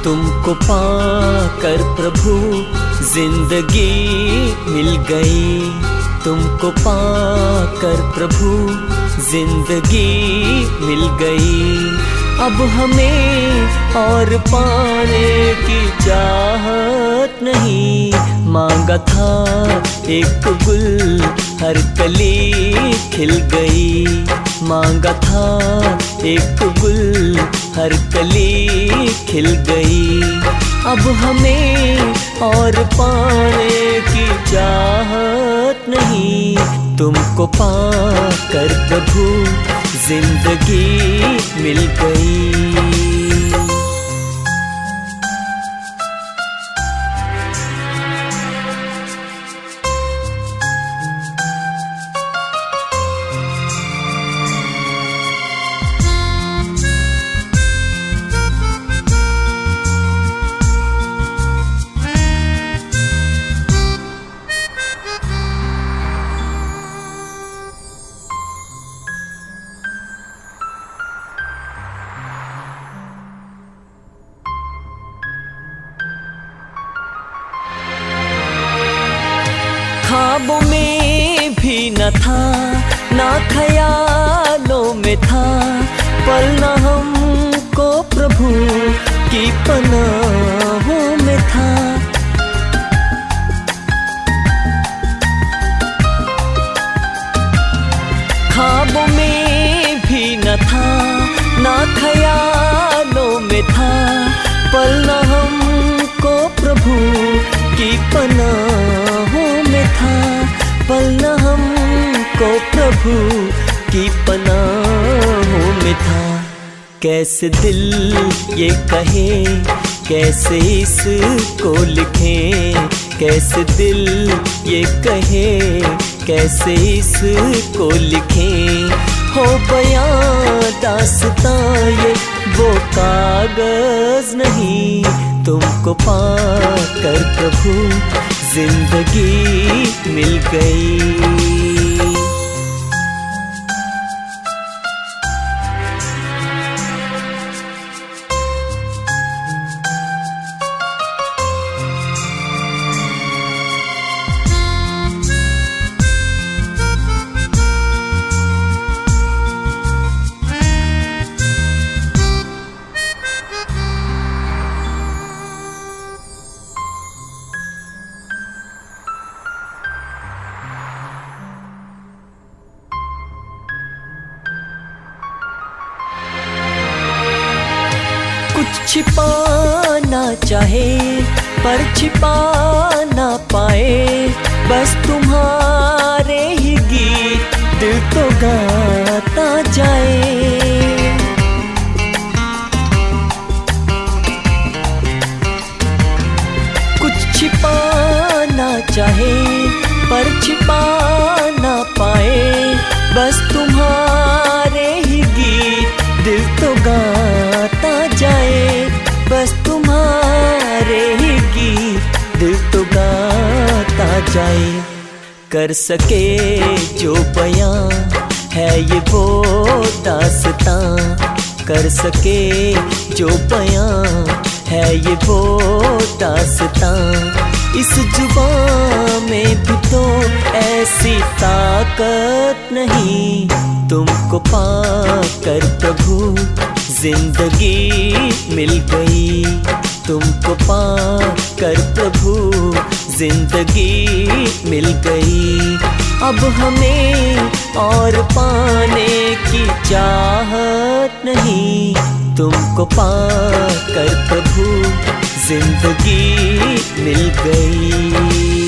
तुमको पाकर प्रभु जिंदगी मिल गई। तुमको पाकर प्रभु जिंदगी मिल गई। अब हमें और पाने की चाहत नहीं। मांगा था एक गुल हर कली खिल गई। मांगा था एक गुल हर कली खिल गई। अब हमें और पाने की चाहत नहीं। तुमको पाकर प्रभु जिंदगी मिल गई। ख्वाबों में भी न था, ना ख्यालों में था, पल न हमको प्रभु की पनाहों में था। ख्वाबों में भी न था, ना ख्यालों में था, पल न हमको प्रभु की पनाहों में था। पल न हमको प्रभु की पनाहों में था। कैसे दिल ये कहे, कैसे इसको लिखें, कैसे दिल ये कहे, कैसे इसको लिखें। हो बयां दास्तां ये वो कागज नहीं। तुमको पाकर प्रभु जिंदगी मिल गई। कुछ छिपाना चाहे पर छिपा ना पाए, बस तुम्हारे ही गीत दिल तो गाता जाए। कुछ छिपाना चाहे पर छिपा ना पाए, बस तुम्हारे ही गीत दिल तो गाता जाए। बस तुम्हारे ही गीत दिल तो गाता जाए। कर सके जो बयां है ये वो दास्तां, कर सके जो बयां है ये वो दास्तां। इस जुबां में भी तो ऐसी ताकत नहीं। तुमको पाकर प्रभु जिंदगी मिल गई। तुमको पाकर प्रभु जिंदगी मिल गई। अब हमें और पाने की चाहत नहीं। तुमको पाकर प्रभु जिंदगी मिल गई।